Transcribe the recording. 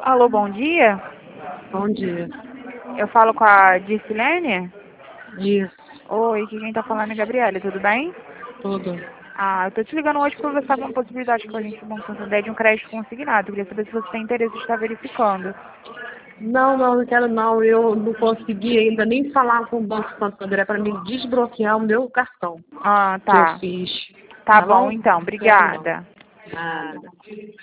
Alô, bom dia. Bom dia. Eu falo com a Dircilene? Isso, Oi, aqui quem tá falando é a Gabriela, tudo bem? tudo. Eu tô te ligando hoje pra conversar uma possibilidade com a gente, uma ideia de um crédito consignado. Eu queria saber se você tem interesse em estar verificando. Não quero não. Eu não consegui ainda nem falar com o Banco Santander para me desbloquear o meu cartão que eu Tá. fiz. Tá Tá bom, bom? então. Não quero não. Obrigada. Nada.